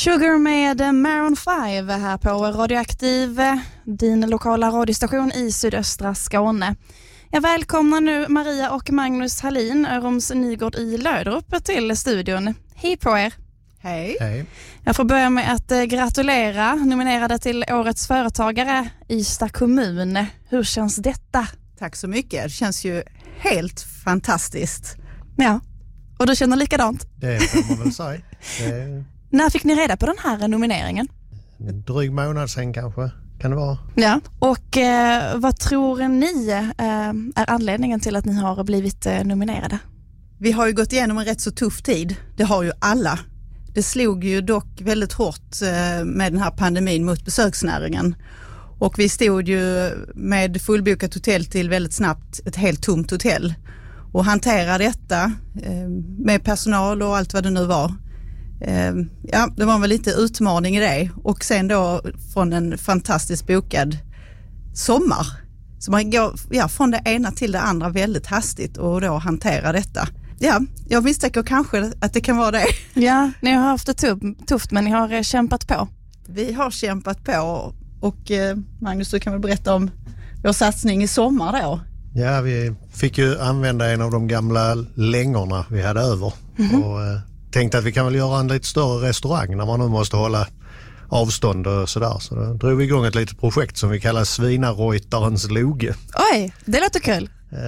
Sugar med Maroon 5 här på Radioaktiv, din lokala radiostation i sydöstra Skåne. Jag välkomnar nu Maria och Magnus Hallin, Örums Nygård i Löderup, till studion. Hej på er! Hej! Hej. Jag får börja med att gratulera nominerade till Årets företagare Ystad kommun. Hur känns detta? Tack så mycket, det känns ju helt fantastiskt. Ja, och du känner likadant? Det får man väl säga. När fick ni reda på den här nomineringen? En dryg månad sen kanske, kan det vara. Ja, och vad tror ni är anledningen till att ni har blivit nominerade? Vi har ju gått igenom en rätt så tuff tid, det har ju alla. Det slog ju dock väldigt hårt med den här pandemin mot besöksnäringen. Och vi stod ju med fullbokat hotell till väldigt snabbt ett helt tomt hotell. Och hantera detta med personal och allt vad det nu var. Ja, det var väl lite utmaning i det. Och sen då från en fantastiskt bokad sommar. Så man går från det ena till det andra väldigt hastigt och då hantera detta. Ja, jag misstänker kanske att det kan vara det. Ja, ni har haft det tufft men ni har kämpat på. Vi har kämpat på och Magnus, du kan väl berätta om vår satsning i sommar då? Ja, vi fick ju använda en av de gamla längorna vi hade över och tänkte att vi kan väl göra en lite större restaurang när man nu måste hålla avstånd och sådär. Så då drog vi igång ett litet projekt som vi kallar Svinareutarens loge. Oj, det låter kul.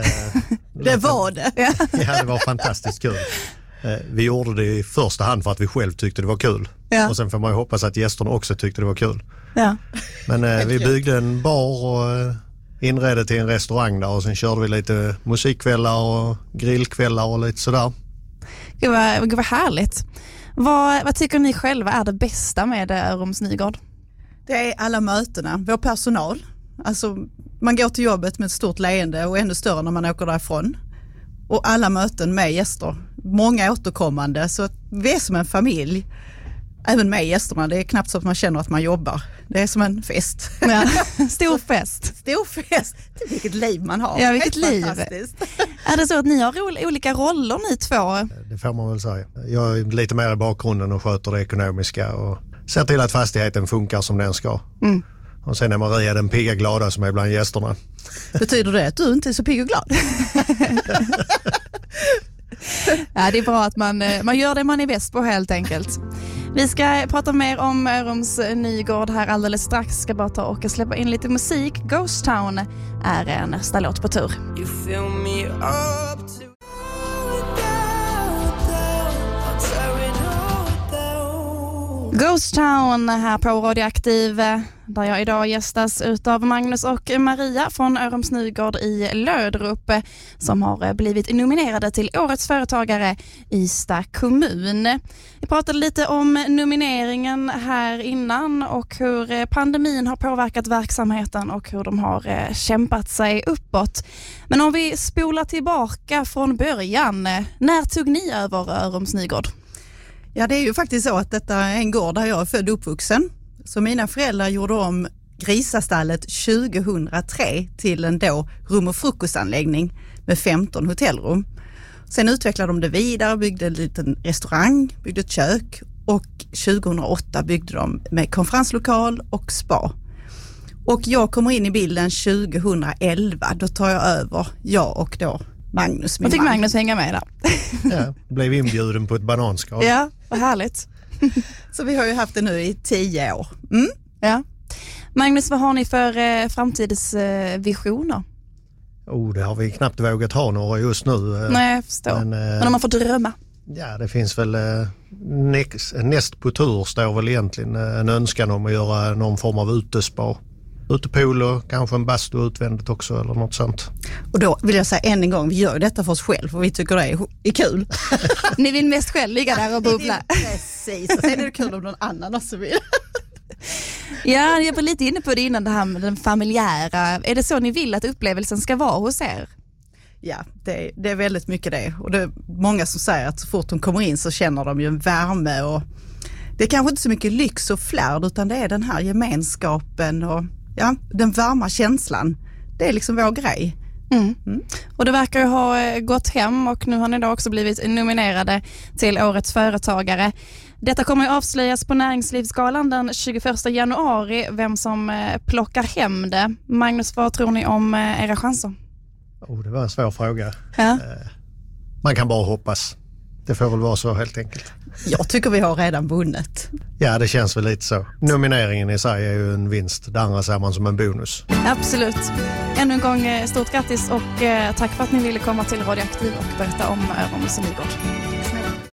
Det var det. Ja, det var fantastiskt kul. Vi gjorde det i första hand för att vi själv tyckte det var kul. Ja. Och sen får man ju hoppas att gästerna också tyckte det var kul. Ja. Men vi byggde en bar och inredde till en restaurang där och sen körde vi lite musikkvällar och grillkvällar och lite sådär. Gud vad härligt. Vad tycker ni själva är det bästa med Örums Nygård? Det är alla mötena, vår personal. Alltså man går till jobbet med ett stort leende och ännu större när man åker därifrån. Och alla möten med gäster. Många återkommande, så vi är som en familj. Även med gästerna, det är knappt så att man känner att man jobbar. Det är som en fest. Ja, stor fest. Stor fest. Vilket liv man har. Ja, vilket liv. Är det så att ni har olika roller ni två? Det får man väl säga. Jag är lite mer i bakgrunden och sköter det ekonomiska och ser till att fastigheten funkar som den ska. Mm. Och sen är Maria den pigga glada som är bland gästerna. Betyder det att du inte är så pigg och glad? Ja, det är bra att man gör det man är bäst på helt enkelt. Vi ska prata mer om Örums Nygård här alldeles strax. Ska bara ta och släppa in lite musik. Ghost Town är nästa låt på tur. You fill me up to Ghost Town här på Radioaktiv, där jag idag gästas utav Magnus och Maria från Örums Nygård i Löderup som har blivit nominerade till Årets företagare Ystad kommun. Vi pratade lite om nomineringen här innan och hur pandemin har påverkat verksamheten och hur de har kämpat sig uppåt. Men om vi spolar tillbaka från början, när tog ni över Örums Nygård? Ja, det är ju faktiskt så att detta är en gård där jag är född och uppvuxen. Så mina föräldrar gjorde om Grisastallet 2003 till en då rum- och frukostanläggning med 15 hotellrum. Sen utvecklade de det vidare, byggde en liten restaurang, byggde ett kök och 2008 byggde de med konferenslokal och spa. Och jag kommer in i bilden 2011, då tar jag över, jag och då Magnus, min Jag fick man. Magnus hänga med där. Ja, blev inbjuden på ett bananskal. Ja, vad härligt. Så vi har ju haft det nu i 10 år. Mm? Ja. Magnus, vad har ni för framtidsvisioner? Det har vi knappt vågat ha några just nu. Nej, jag förstår. Men om man får drömma. Ja, det finns väl näst på tur står väl egentligen en önskan om att göra någon form av utespa. Utepool och kanske en bastu utvändigt också eller något sånt. Och då vill jag säga än en gång, vi gör detta för oss själv och vi tycker det är kul. Ni vill mest själv ligga där och bubbla. Precis, och sen är det kul om någon annan också vill. Ja, jag var lite inne på det innan, det här med den familjära. Är det så ni vill att upplevelsen ska vara hos er? Ja, det är väldigt mycket det. Och det är många som säger att så fort de kommer in så känner de ju en värme. Och det är kanske inte så mycket lyx och flärd utan det är den här gemenskapen och ja, den varma känslan. Det är liksom vår grej. Och det verkar ju ha gått hem och nu har ni då också blivit nominerade till Årets företagare. Detta kommer ju avslöjas på Näringslivsgalan den 21 januari, vem som plockar hem det. Magnus, vad tror ni om era chanser? Det var en svår fråga. Ja. Man kan bara hoppas. Det får väl vara så helt enkelt. Jag tycker vi har redan vunnit. Ja, det känns väl lite så. Nomineringen i sig är ju en vinst. Det andra ser man som en bonus. Absolut. Ännu en gång stort grattis och tack för att ni ville komma till Radioaktiv och berätta om Örums Nygård.